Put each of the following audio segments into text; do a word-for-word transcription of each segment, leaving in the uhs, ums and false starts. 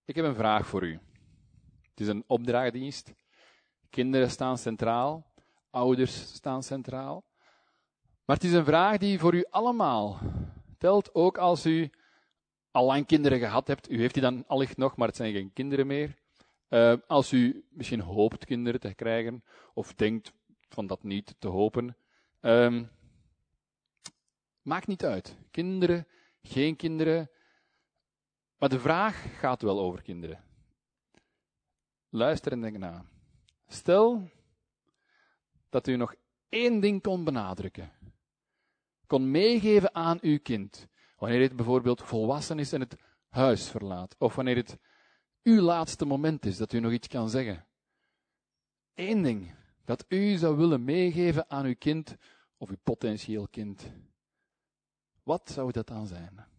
Ik heb een vraag voor u. Het is een opdrachtdienst. Kinderen staan centraal. Ouders staan centraal. Maar het is een vraag die voor u allemaal telt, ook als u al lang kinderen gehad hebt. U heeft die dan allicht nog, maar het zijn geen kinderen meer. Uh, als u misschien hoopt kinderen te krijgen, of denkt van dat niet te hopen. Um, maakt niet uit. Kinderen, geen kinderen. Maar de vraag gaat wel over kinderen. Luister en denk na. Stel dat u nog één ding kon benadrukken. Kon meegeven aan uw kind. Wanneer het bijvoorbeeld volwassen is en het huis verlaat. Of wanneer het uw laatste moment is dat u nog iets kan zeggen. Eén ding dat u zou willen meegeven aan uw kind of uw potentieel kind. Wat zou dat dan zijn? Dat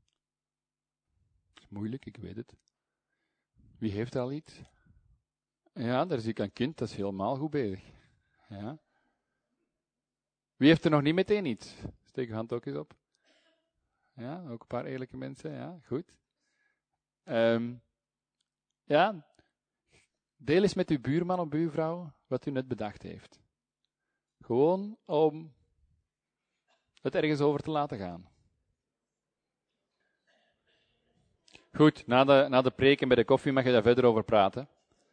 is moeilijk, ik weet het. Wie heeft er al iets? Ja, daar zie ik een kind, dat is helemaal goed bezig. Ja. Wie heeft er nog niet meteen iets? Steek uw hand ook eens op. Ja, ook een paar eerlijke mensen, ja, goed. Um, ja, deel eens met uw buurman of buurvrouw wat u net bedacht heeft. Gewoon om het ergens over te laten gaan. Goed, na de, na de preek en bij de koffie mag je daar verder over praten.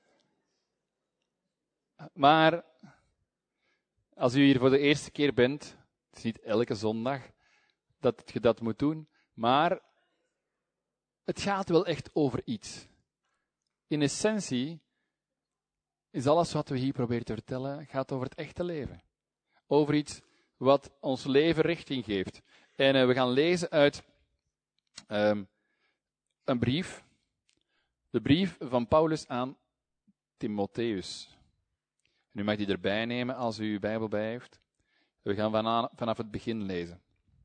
Maar als u hier voor de eerste keer bent, het is niet elke zondag dat je dat moet doen, maar het gaat wel echt over iets. In essentie is alles wat we hier proberen te vertellen, gaat over het echte leven. Over iets wat ons leven richting geeft. En uh, we gaan lezen uit um, een brief. De brief van Paulus aan Timotheus. Nu mag die erbij nemen als u uw Bijbel bij heeft. We gaan vanaf, vanaf het begin lezen.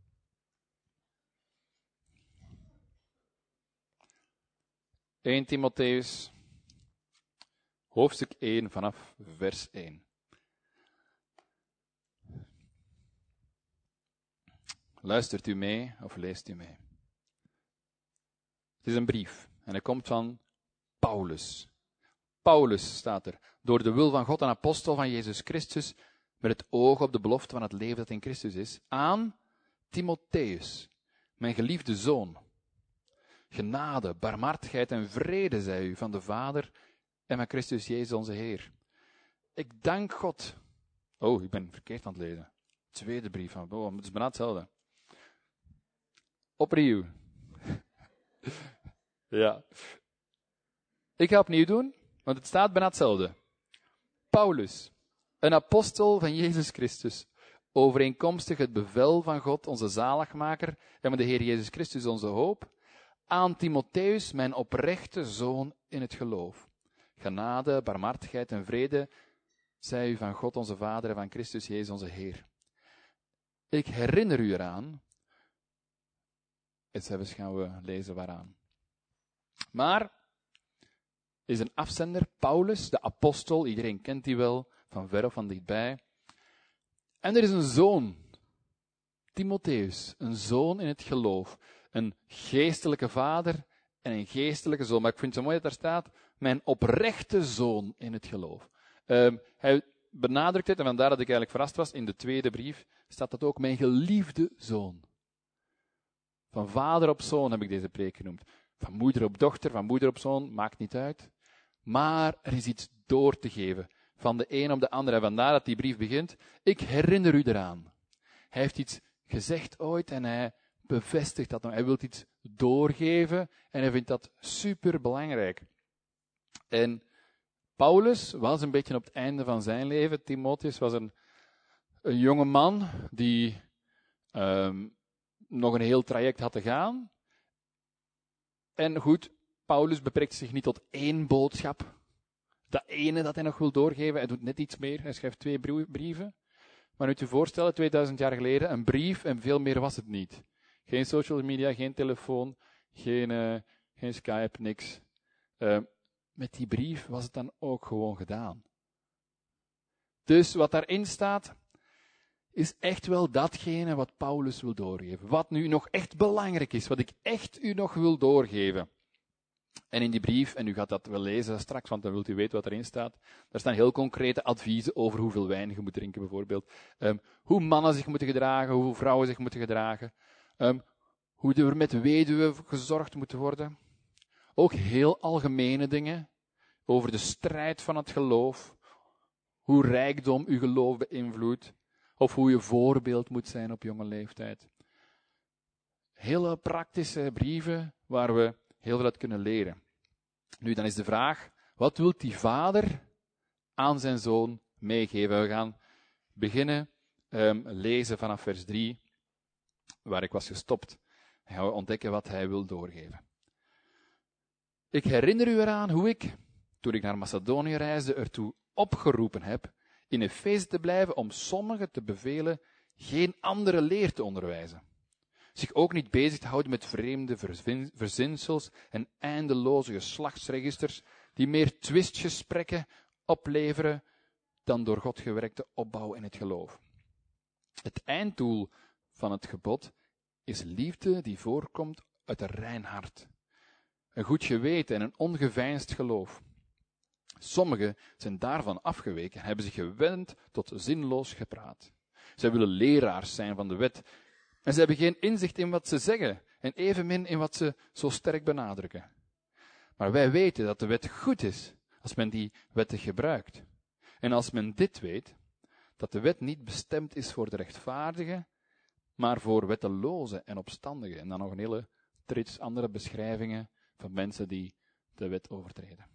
Eerste Timotheus, hoofdstuk één, vanaf vers één. Luistert u mee of leest u mee? Het is een brief en hij komt van Paulus. Paulus staat er, door de wil van God, een apostel van Jezus Christus, met het oog op de belofte van het leven dat in Christus is, aan Timotheus, mijn geliefde zoon. Genade, barmhartigheid en vrede, zij u, van de Vader en van Christus Jezus onze Heer. Ik dank God. Oh, ik ben verkeerd aan het lezen. Tweede brief van, oh, het is bijna hetzelfde. Opnieuw. Ja. Ik ga opnieuw doen, want het staat bijna hetzelfde. Paulus, een apostel van Jezus Christus, overeenkomstig het bevel van God, onze zaligmaker, en van de Heer Jezus Christus, onze hoop, aan Timotheus, mijn oprechte zoon in het geloof. Genade, barmhartigheid en vrede, zij u van God onze Vader en van Christus Jezus onze Heer. Ik herinner u eraan, eens gaan we lezen waaraan. Maar, is een afzender, Paulus, de apostel, iedereen kent die wel, van ver of van dichtbij. En er is een zoon, Timotheus, een zoon in het geloof, een geestelijke vader en een geestelijke zoon. Maar ik vind het zo mooi dat daar staat, mijn oprechte zoon in het geloof. Um, hij benadrukt het, en vandaar dat ik eigenlijk verrast was, in de tweede brief staat dat ook, mijn geliefde zoon. Van vader op zoon heb ik deze preek genoemd. Van moeder op dochter, van moeder op zoon, maakt niet uit. Maar er is iets door te geven, van de een op de ander. En vandaar dat die brief begint, ik herinner u eraan. Hij heeft iets gezegd ooit en hij bevestigt dat nog. Hij wil iets doorgeven en hij vindt dat super belangrijk. En Paulus was een beetje op het einde van zijn leven. Timotheus was een, een jonge man die um, nog een heel traject had te gaan. En goed, Paulus beperkt zich niet tot één boodschap. Dat ene dat hij nog wil doorgeven, hij doet net iets meer. Hij schrijft twee brieven. Maar nu je voorstellen, tweeduizend jaar geleden, een brief en veel meer was het niet. Geen social media, geen telefoon, geen, uh, geen Skype, niks. Uh, met die brief was het dan ook gewoon gedaan. Dus wat daarin staat, is echt wel datgene wat Paulus wil doorgeven. Wat nu nog echt belangrijk is, wat ik echt u nog wil doorgeven. En in die brief, en u gaat dat wel lezen straks, want dan wilt u weten wat erin staat, daar staan heel concrete adviezen over hoeveel wijn je moet drinken bijvoorbeeld. Um, hoe mannen zich moeten gedragen, hoe vrouwen zich moeten gedragen. Um, hoe er met weduwen gezorgd moet worden. Ook heel algemene dingen over de strijd van het geloof. Hoe rijkdom uw geloof beïnvloedt. Of hoe je voorbeeld moet zijn op jonge leeftijd. Hele praktische brieven waar we heel veel uit kunnen leren. Nu, dan is de vraag, wat wil die vader aan zijn zoon meegeven? We gaan beginnen um, lezen vanaf vers drie, waar ik was gestopt. En gaan we ontdekken wat hij wil doorgeven. Ik herinner u eraan hoe ik, toen ik naar Macedonië reisde, ertoe opgeroepen heb in Efeze te blijven om sommigen te bevelen geen andere leer te onderwijzen. Zich ook niet bezig te houden met vreemde verzinsels en eindeloze geslachtsregisters die meer twistgesprekken opleveren dan door God gewerkte opbouw in het geloof. Het einddoel van het gebod is liefde die voorkomt uit een rein hart, een goed geweten en een ongeveinsd geloof. Sommigen zijn daarvan afgeweken en hebben zich gewend tot zinloos gepraat. Zij willen leraars zijn van de wet en ze hebben geen inzicht in wat ze zeggen en evenmin in wat ze zo sterk benadrukken. Maar wij weten dat de wet goed is als men die wetten gebruikt. En als men dit weet, dat de wet niet bestemd is voor de rechtvaardigen, maar voor wettelozen en opstandigen. En dan nog een hele trits andere beschrijvingen van mensen die de wet overtreden.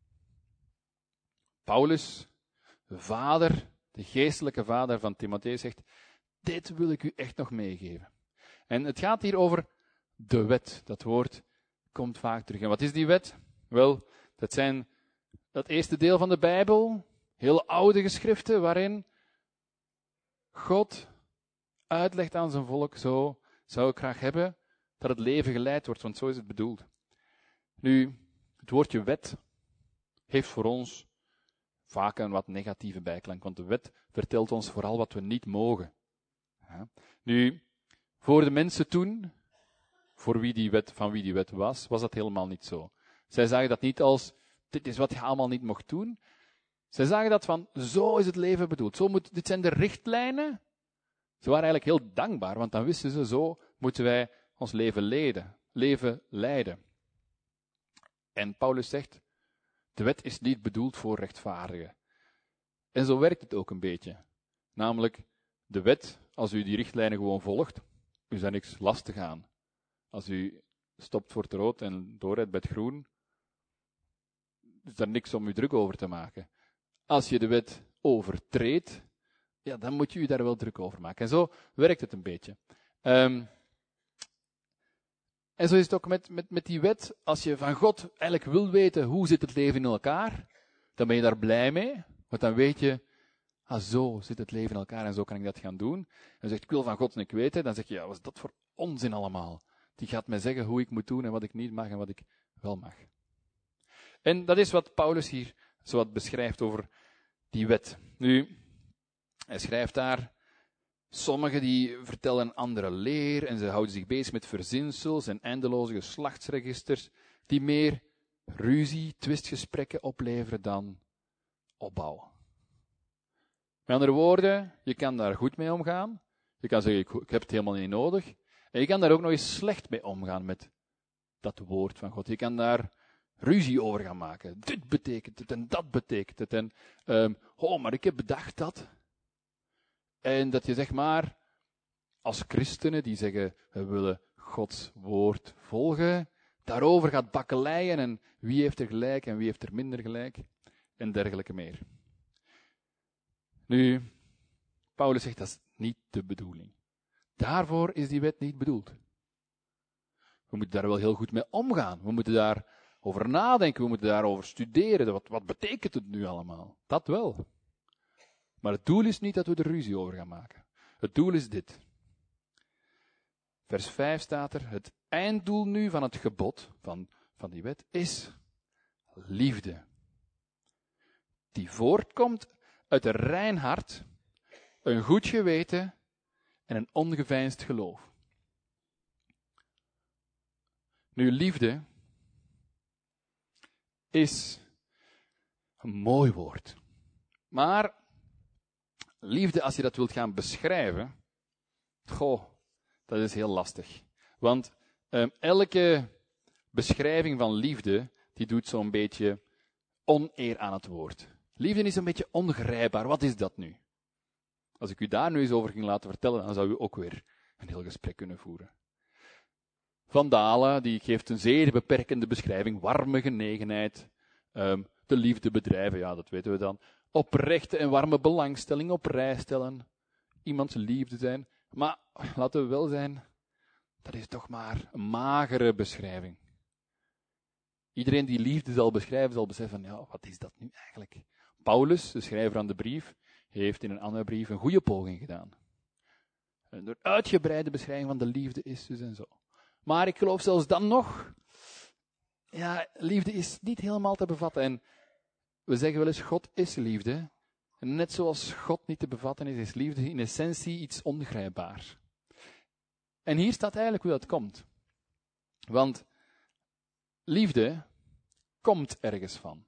Paulus, de vader, de geestelijke vader van Timotheus, zegt, dit wil ik u echt nog meegeven. En het gaat hier over de wet. Dat woord komt vaak terug. En wat is die wet? Wel, dat zijn dat eerste deel van de Bijbel, heel oude geschriften, waarin God uitlegt aan zijn volk, zo zou ik graag hebben dat het leven geleid wordt, want zo is het bedoeld. Nu, het woordje wet heeft voor ons vaak een wat negatieve bijklank, want de wet vertelt ons vooral wat we niet mogen. Ja. Nu, voor de mensen toen, voor wie die wet, van wie die wet was, was dat helemaal niet zo. Zij zagen dat niet als, dit is wat je allemaal niet mocht doen. Zij zagen dat van, zo is het leven bedoeld. Zo moet, dit zijn de richtlijnen. Ze waren eigenlijk heel dankbaar, want dan wisten ze, zo moeten wij ons leven leiden, leven leiden. En Paulus zegt, de wet is niet bedoeld voor rechtvaardigen. En zo werkt het ook een beetje. Namelijk, de wet, als u die richtlijnen gewoon volgt, u is daar niks lastig aan. Als u stopt voor het rood en doorrijdt bij het groen, is daar niks om u druk over te maken. Als je de wet overtreedt, ja, dan moet je u daar wel druk over maken. En zo werkt het een beetje. Um, en zo is het ook met, met, met die wet. Als je van God eigenlijk wil weten hoe zit het leven in elkaar, dan ben je daar blij mee. Want dan weet je, ah, zo zit het leven in elkaar en zo kan ik dat gaan doen. En dan zegt, ik wil van God niet weten. Dan zeg je, ja, wat is dat voor onzin allemaal? Die gaat mij zeggen hoe ik moet doen en wat ik niet mag en wat ik wel mag. En dat is wat Paulus hier zo wat beschrijft over die wet. Nu, hij schrijft daar, sommigen die vertellen een andere leer en ze houden zich bezig met verzinsels en eindeloze geslachtsregisters die meer ruzie, twistgesprekken opleveren dan opbouw. Met andere woorden, je kan daar goed mee omgaan. Je kan zeggen, ik, ik heb het helemaal niet nodig. En je kan daar ook nog eens slecht mee omgaan met dat woord van God. Je kan daar ruzie over gaan maken. Dit betekent het en dat betekent het. En, um, oh, maar ik heb bedacht dat. En dat je zeg maar, als christenen die zeggen, we willen Gods woord volgen, daarover gaat bakkeleien en wie heeft er gelijk en wie heeft er minder gelijk en dergelijke meer. Nu, Paulus zegt, dat is niet de bedoeling. Daarvoor is die wet niet bedoeld. We moeten daar wel heel goed mee omgaan. We moeten daarover nadenken, we moeten daarover studeren. Wat, wat betekent het nu allemaal? Dat wel. Maar het doel is niet dat we er ruzie over gaan maken. Het doel is dit. Vers vijf staat er, het einddoel nu van het gebod, van, van die wet, is liefde. Die voortkomt uit een rein hart, een goed geweten en een ongeveinsd geloof. Nu, liefde is een mooi woord. Maar liefde, als je dat wilt gaan beschrijven, goh, dat is heel lastig. Want um, elke beschrijving van liefde, die doet zo'n beetje oneer aan het woord. Liefde is een beetje ongrijpbaar. Wat is dat nu? Als ik u daar nu eens over ging laten vertellen, dan zou u ook weer een heel gesprek kunnen voeren. Van Dalen, die geeft een zeer beperkende beschrijving. Warme genegenheid, um, de liefde bedrijven, ja, dat weten we dan. Oprechte en warme belangstelling op prijs stellen. Iemands liefde zijn. Maar, laten we wel zijn, dat is toch maar een magere beschrijving. Iedereen die liefde zal beschrijven, zal beseffen, ja, wat is dat nu eigenlijk? Paulus, de schrijver aan de brief, heeft in een andere brief een goede poging gedaan. Een uitgebreide beschrijving van de liefde is dus en zo. Maar ik geloof zelfs dan nog, ja, liefde is niet helemaal te bevatten. En we zeggen wel eens, God is liefde. En net zoals God niet te bevatten is, is liefde in essentie iets ongrijpbaar. En hier staat eigenlijk hoe dat komt. Want liefde komt ergens van.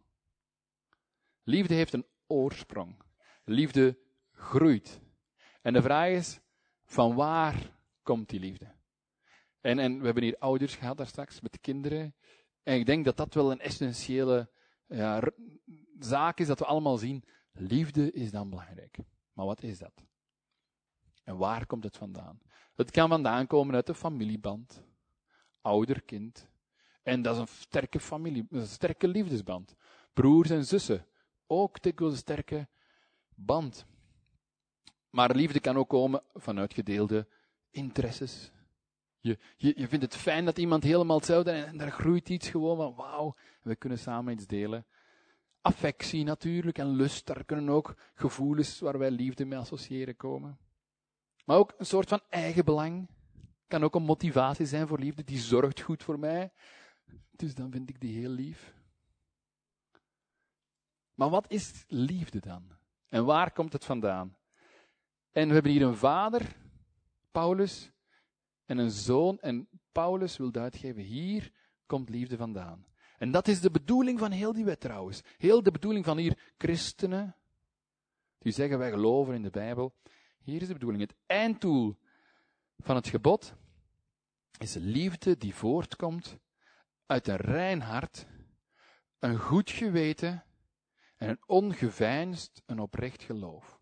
Liefde heeft een oorsprong. Liefde groeit. En de vraag is, van waar komt die liefde? En, en we hebben hier ouders gehad daar straks met kinderen. En ik denk dat dat wel een essentiële ja, r- zaak is, dat we allemaal zien. Liefde is dan belangrijk. Maar wat is dat? En waar komt het vandaan? Het kan vandaan komen uit de familieband. Ouder-kind. En dat is een sterke familie, een sterke liefdesband. Broers en zussen. Ook dikwijls een sterke band. Maar liefde kan ook komen vanuit gedeelde interesses. Je, je, je vindt het fijn dat iemand helemaal hetzelfde is en daar groeit iets gewoon van wauw, we kunnen samen iets delen. Affectie natuurlijk en lust, daar kunnen ook gevoelens waar wij liefde mee associëren komen. Maar ook een soort van eigenbelang. Kan ook een motivatie zijn voor liefde, die zorgt goed voor mij. Dus dan vind ik die heel lief. Maar wat is liefde dan? En waar komt het vandaan? En we hebben hier een vader, Paulus, en een zoon. En Paulus wil uitgeven, hier komt liefde vandaan. En dat is de bedoeling van heel die wet trouwens. Heel de bedoeling van hier christenen, die zeggen wij geloven in de Bijbel. Hier is de bedoeling. Het einddoel van het gebod is liefde die voortkomt uit een rein hart, een goed geweten en een ongeveinsd en oprecht geloof.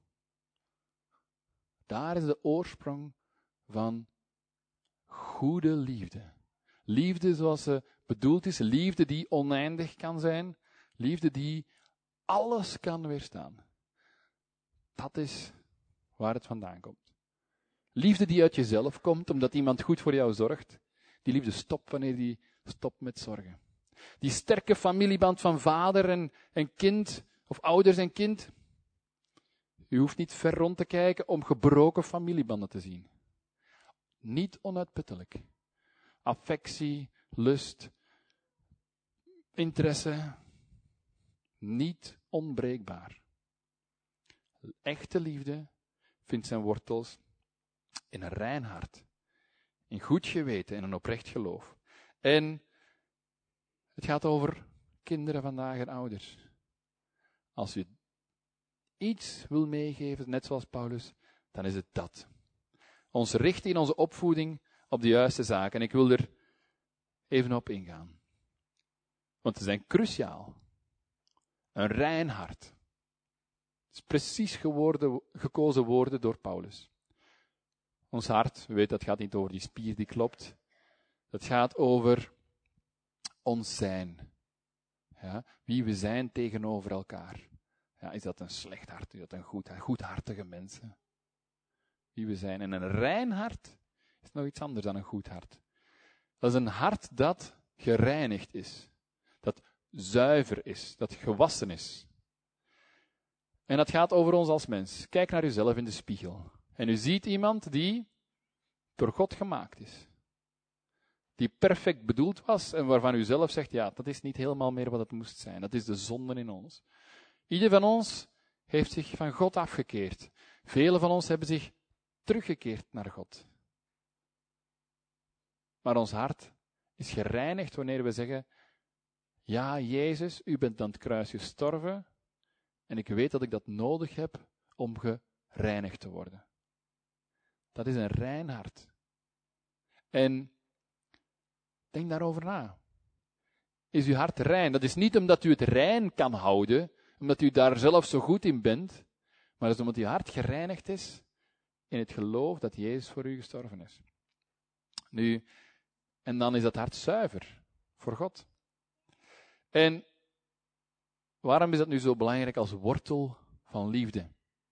Daar is de oorsprong van goede liefde. Liefde zoals ze bedoeld is, liefde die oneindig kan zijn, liefde die alles kan weerstaan. Dat is waar het vandaan komt. Liefde die uit jezelf komt, omdat iemand goed voor jou zorgt. Die liefde stopt wanneer die stopt met zorgen. Die sterke familieband van vader en, en kind, of ouders en kind. U hoeft niet ver rond te kijken om gebroken familiebanden te zien. Niet onuitputtelijk. Affectie, lust, interesse, niet onbreekbaar. Echte liefde vindt zijn wortels in een rein hart, in goed geweten en een oprecht geloof. En het gaat over kinderen vandaag en ouders. Als u iets wil meegeven, net zoals Paulus, dan is het dat. Ons richten in onze opvoeding op de juiste zaken. En ik wil er even op ingaan. Want ze zijn cruciaal. Een rein hart. Het is precies geworden, gekozen woorden door Paulus. Ons hart, u weet, dat gaat niet over die spier die klopt. Het gaat over ons zijn. Ja, wie we zijn tegenover elkaar. Ja, is dat een slecht hart? Is dat een goed, goedhartige mensen? Wie we zijn. En een rein hart is nog iets anders dan een goed hart. Dat is een hart dat gereinigd is. Dat zuiver is. Dat gewassen is. En dat gaat over ons als mens. Kijk naar uzelf in de spiegel. En u ziet iemand die door God gemaakt is. Die perfect bedoeld was en waarvan u zelf zegt, ja, dat is niet helemaal meer wat het moest zijn. Dat is de zonde in ons. Ieder van ons heeft zich van God afgekeerd. Velen van ons hebben zich teruggekeerd naar God. Maar ons hart is gereinigd wanneer we zeggen, Ja, Jezus, u bent aan het kruis gestorven en ik weet dat ik dat nodig heb om gereinigd te worden. Dat is een rein hart. En denk daarover na. Is uw hart rein? Dat is niet omdat u het rein kan houden, omdat u daar zelf zo goed in bent, maar dat is omdat uw hart gereinigd is in het geloof dat Jezus voor u gestorven is. Nu, en dan is dat hart zuiver voor God. En waarom is dat nu zo belangrijk als wortel van liefde?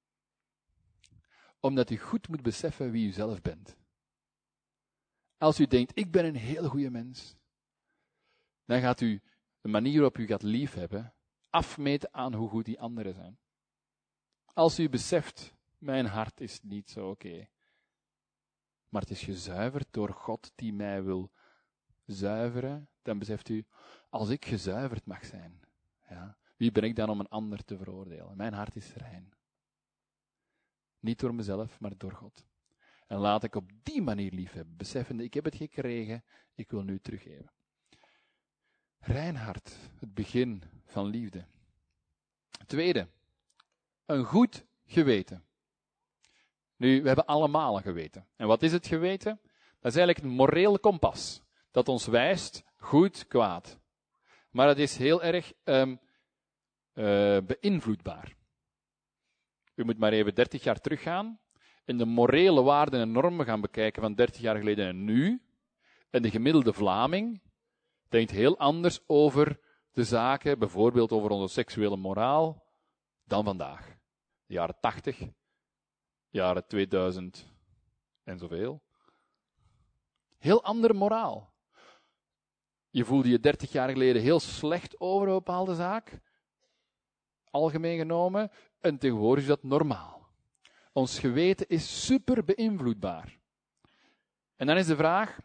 Omdat u goed moet beseffen wie u zelf bent. Als u denkt, ik ben een heel goede mens, dan gaat u de manier waarop u gaat liefhebben afmeten aan hoe goed die anderen zijn. Als u beseft, mijn hart is niet zo oké, okay, maar het is gezuiverd door God die mij wil zuiveren, dan beseft u, als ik gezuiverd mag zijn, ja, wie ben ik dan om een ander te veroordelen? Mijn hart is rein. Niet door mezelf, maar door God. En laat ik op die manier liefhebben, beseffende, ik heb het gekregen, ik wil nu teruggeven. Rein hart, het begin van liefde. Tweede, een goed geweten. Nu, we hebben allemaal een geweten. En wat is het geweten? Dat is eigenlijk een moreel kompas, dat ons wijst goed, kwaad. Maar het is heel erg um, uh, beïnvloedbaar. U moet maar even dertig jaar teruggaan en de morele waarden en normen gaan bekijken van dertig jaar geleden en nu. En de gemiddelde Vlaming denkt heel anders over de zaken, bijvoorbeeld over onze seksuele moraal, dan vandaag. De jaren tachtig, jaren tweeduizend en zoveel. Heel andere moraal. Je voelde je dertig jaar geleden heel slecht over een bepaalde zaak, algemeen genomen, en tegenwoordig is dat normaal. Ons geweten is super beïnvloedbaar. En dan is de vraag,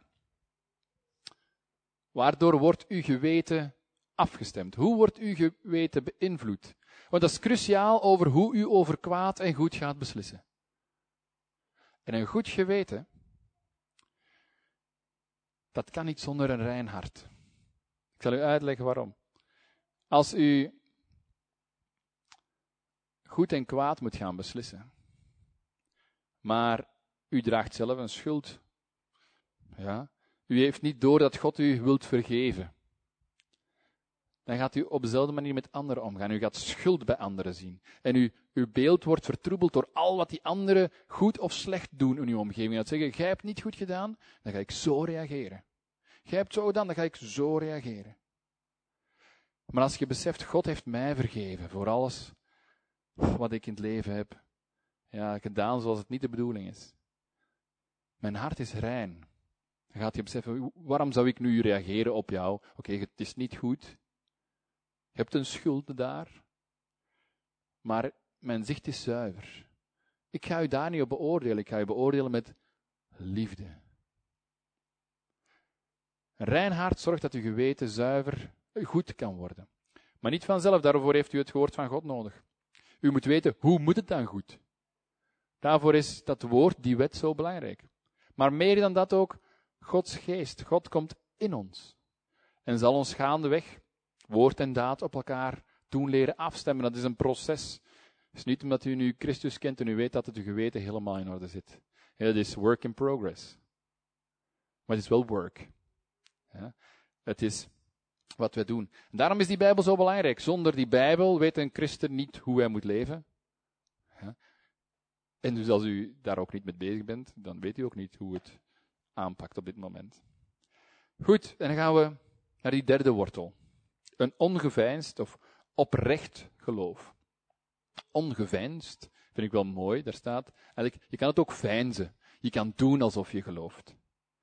waardoor wordt uw geweten afgestemd? Hoe wordt uw geweten beïnvloed? Want dat is cruciaal over hoe u over kwaad en goed gaat beslissen. En een goed geweten, dat kan niet zonder een rein hart. Ik zal u uitleggen waarom. Als u goed en kwaad moet gaan beslissen, maar u draagt zelf een schuld, ja, u heeft niet door dat God u wilt vergeven, dan gaat u op dezelfde manier met anderen omgaan. U gaat schuld bij anderen zien. En u, uw beeld wordt vertroebeld door al wat die anderen goed of slecht doen in uw omgeving. Dat zeggen, jij hebt niet goed gedaan, dan ga ik zo reageren. Jij hebt zo gedaan, dan ga ik zo reageren. Maar als je beseft, God heeft mij vergeven voor alles wat ik in het leven heb, ja, gedaan zoals het niet de bedoeling is. Mijn hart is rein. Dan gaat je beseffen, waarom zou ik nu reageren op jou? Oké, okay, het is niet goed. Je hebt een schuld daar. Maar mijn zicht is zuiver. Ik ga u daar niet op beoordelen. Ik ga u beoordelen met liefde. Een rein hart zorgt dat uw geweten zuiver goed kan worden. Maar niet vanzelf, daarvoor heeft u het woord van God nodig. U moet weten, hoe moet het dan goed? Daarvoor is dat woord, die wet, zo belangrijk. Maar meer dan dat ook, Gods geest. God komt in ons. En zal ons gaandeweg, woord en daad, op elkaar doen leren afstemmen. Dat is een proces. Het is niet omdat u nu Christus kent en u weet dat het uw geweten helemaal in orde zit. Het is work in progress. Maar het is wel work. Ja, het is wat we doen. En daarom is die Bijbel zo belangrijk. Zonder die Bijbel weet een christen niet hoe hij moet leven. Ja. En dus als u daar ook niet mee bezig bent, dan weet u ook niet hoe het aanpakt op dit moment. Goed, en dan gaan we naar die derde wortel. Een ongeveinsd of oprecht geloof. Ongeveinsd vind ik wel mooi, daar staat. Eigenlijk, je kan het ook veinzen. Je kan doen alsof je gelooft.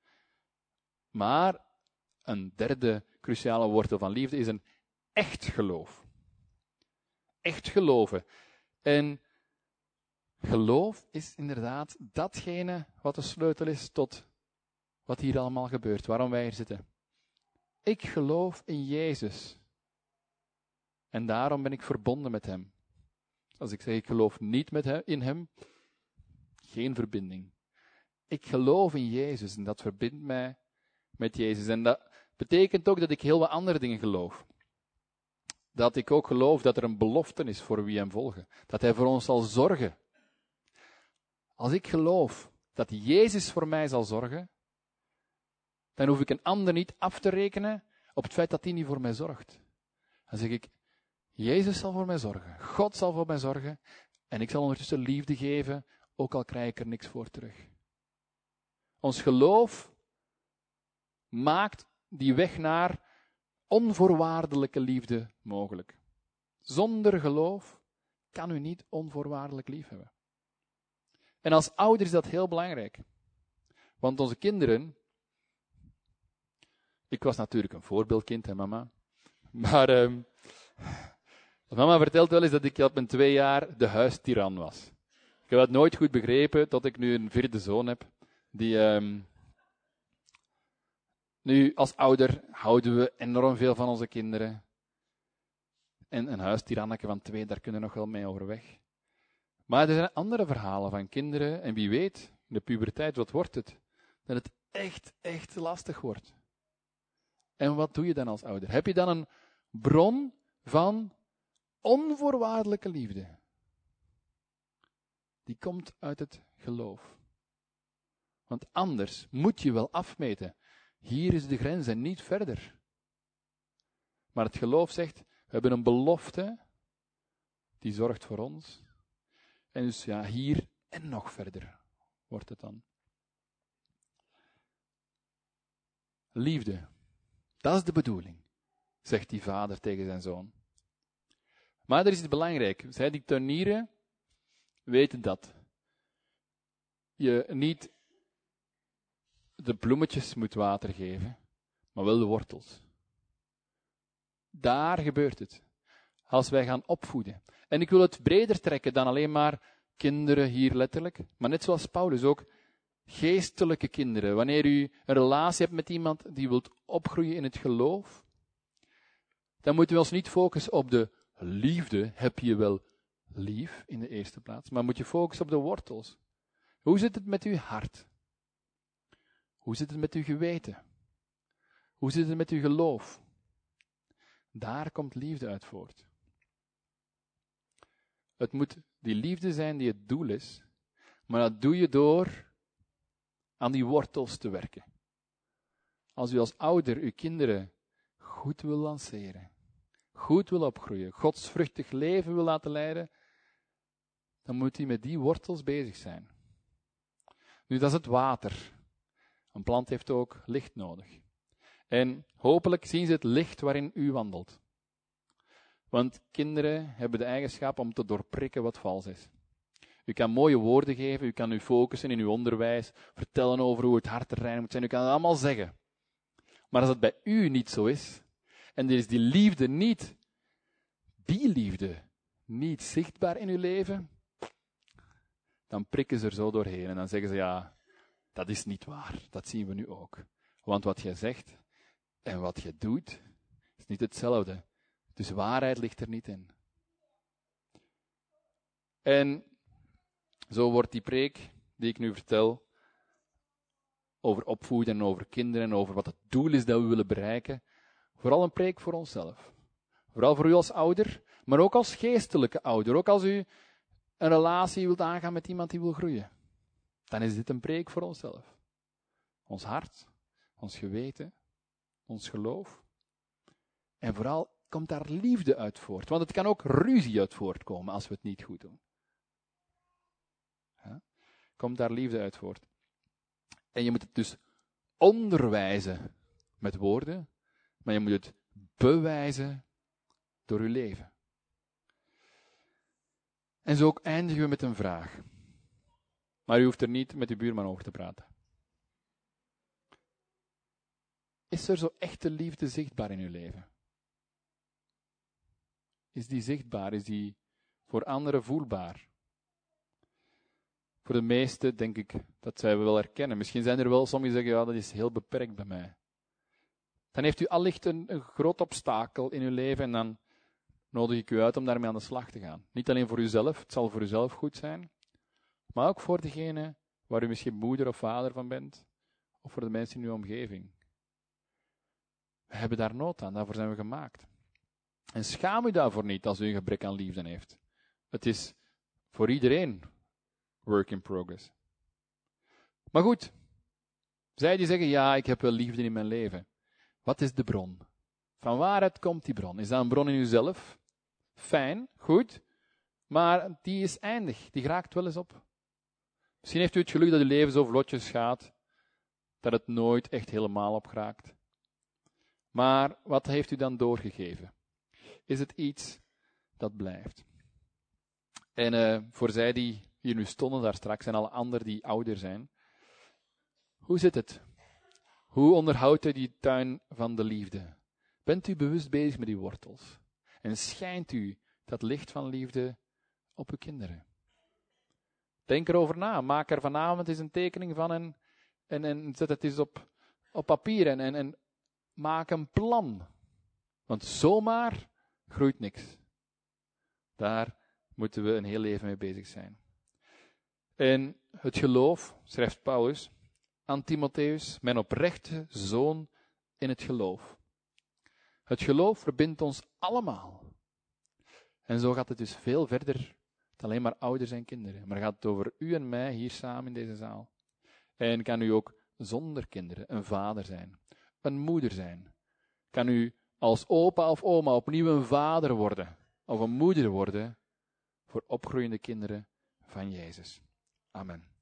Maar een derde cruciale wortel van liefde is een echt geloof. Echt geloven. En geloof is inderdaad datgene wat de sleutel is tot wat hier allemaal gebeurt, waarom wij hier zitten. Ik geloof in Jezus. En daarom ben ik verbonden met Hem. Als ik zeg ik geloof niet met hem, in Hem, geen verbinding. Ik geloof in Jezus en dat verbindt mij met Jezus. En dat betekent ook dat ik heel wat andere dingen geloof. dat ik ook geloof dat er een belofte is voor wie hem volgen. Dat hij voor ons zal zorgen. Als ik geloof dat Jezus voor mij zal zorgen, dan hoef ik een ander niet af te rekenen op het feit dat hij niet voor mij zorgt. Dan zeg ik, Jezus zal voor mij zorgen. God zal voor mij zorgen. En ik zal ondertussen liefde geven, ook al krijg ik er niks voor terug. Ons geloof maakt die weg naar onvoorwaardelijke liefde mogelijk. Zonder geloof kan u niet onvoorwaardelijk lief hebben. En als ouder is dat heel belangrijk. Want onze kinderen... Ik was natuurlijk een voorbeeldkind, hè mama. Maar um, mama vertelt wel eens dat ik op mijn twee jaar de huistiran was. Ik heb dat nooit goed begrepen, tot ik nu een vierde zoon heb. Die... Um, Nu, als ouder houden we enorm veel van onze kinderen. En een huistiranneke van twee, daar kunnen we nog wel mee overweg. Maar er zijn andere verhalen van kinderen, en wie weet, in de puberteit, wat wordt het? Dat het echt, echt lastig wordt. En wat doe je dan als ouder? Heb je dan een bron van onvoorwaardelijke liefde? Die komt uit het geloof. Want anders moet je wel afmeten. Hier is de grens en niet verder. Maar het geloof zegt, we hebben een belofte, die zorgt voor ons. En dus ja, hier en nog verder wordt het dan. Liefde, dat is de bedoeling, zegt die vader tegen zijn zoon. Maar er is iets belangrijk. Zij die tuinieren weten dat je niet de bloemetjes moet water geven, maar wel de wortels. Daar gebeurt het. Als wij gaan opvoeden. En ik wil het breder trekken dan alleen maar kinderen hier letterlijk, maar net zoals Paulus ook geestelijke kinderen. Wanneer u een relatie hebt met iemand die wilt opgroeien in het geloof, dan moeten we ons niet focussen op de liefde, heb je wel lief in de eerste plaats, maar moet je focussen op de wortels. Hoe zit het met uw hart? Hoe zit het met uw geweten? Hoe zit het met uw geloof? Daar komt liefde uit voort. Het moet die liefde zijn die het doel is, maar dat doe je door aan die wortels te werken. Als u als ouder uw kinderen goed wil lanceren, goed wil opgroeien, godsvruchtig leven wil laten leiden, dan moet u met die wortels bezig zijn. Nu, dat is het water. Een plant heeft ook licht nodig. En hopelijk zien ze het licht waarin u wandelt. Want kinderen hebben de eigenschap om te doorprikken wat vals is. U kan mooie woorden geven, u kan u focussen in uw onderwijs, vertellen over hoe het hart rein moet zijn, u kan het allemaal zeggen. Maar als het bij u niet zo is, en er is die liefde niet, die liefde niet zichtbaar in uw leven, dan prikken ze er zo doorheen en dan zeggen ze, ja, dat is niet waar, dat zien we nu ook. Want wat jij zegt en wat je doet, is niet hetzelfde. Dus waarheid ligt er niet in. En zo wordt die preek die ik nu vertel, over opvoeden en over kinderen en over wat het doel is dat we willen bereiken, vooral een preek voor onszelf. Vooral voor u als ouder, maar ook als geestelijke ouder. Ook als u een relatie wilt aangaan met iemand die wil groeien. Dan is dit een preek voor onszelf. Ons hart, ons geweten, ons geloof. En vooral komt daar liefde uit voort. Want het kan ook ruzie uit voortkomen als we het niet goed doen. Ja? Komt daar liefde uit voort. En je moet het dus onderwijzen met woorden, maar je moet het bewijzen door je leven. En zo ook eindigen we met een vraag. Maar u hoeft er niet met uw buurman over te praten. Is er zo echte liefde zichtbaar in uw leven? Is die zichtbaar? Is die voor anderen voelbaar? Voor de meesten denk ik dat zij wel herkennen. Misschien zijn er wel sommigen die zeggen, ja, dat is heel beperkt bij mij. Dan heeft u allicht een, een groot obstakel in uw leven en dan nodig ik u uit om daarmee aan de slag te gaan. Niet alleen voor uzelf, het zal voor uzelf goed zijn, maar ook voor degene waar u misschien moeder of vader van bent, of voor de mensen in uw omgeving. We hebben daar nood aan, daarvoor zijn we gemaakt. En schaam u daarvoor niet als u een gebrek aan liefde heeft. Het is voor iedereen work in progress. Maar goed, zij die zeggen, ja, ik heb wel liefde in mijn leven. Wat is de bron? Van waaruit komt die bron? Is dat een bron in uzelf? Fijn, goed. Maar die is eindig, die raakt wel eens op. Misschien heeft u het geluk dat uw leven zo vlotjes gaat, dat het nooit echt helemaal opgeraakt. Maar wat heeft u dan doorgegeven? Is het iets dat blijft? En uh, voor zij die hier nu stonden daar straks en alle anderen die ouder zijn, hoe zit het? Hoe onderhoudt u die tuin van de liefde? Bent u bewust bezig met die wortels? En schijnt u dat licht van liefde op uw kinderen? Denk erover na. Maak er vanavond eens een tekening van en, en, en zet het eens op, op papier en, en, en maak een plan. Want zomaar groeit niks. Daar moeten we een heel leven mee bezig zijn. En het geloof, schrijft Paulus aan Timotheus, mijn oprechte zoon in het geloof. Het geloof verbindt ons allemaal. En zo gaat het dus veel verder dan alleen maar ouders en kinderen. Maar gaat het over u en mij hier samen in deze zaal. En kan u ook zonder kinderen een vader zijn, een moeder zijn. Kan u als opa of oma opnieuw een vader worden, of een moeder worden, voor opgroeiende kinderen van Jezus. Amen.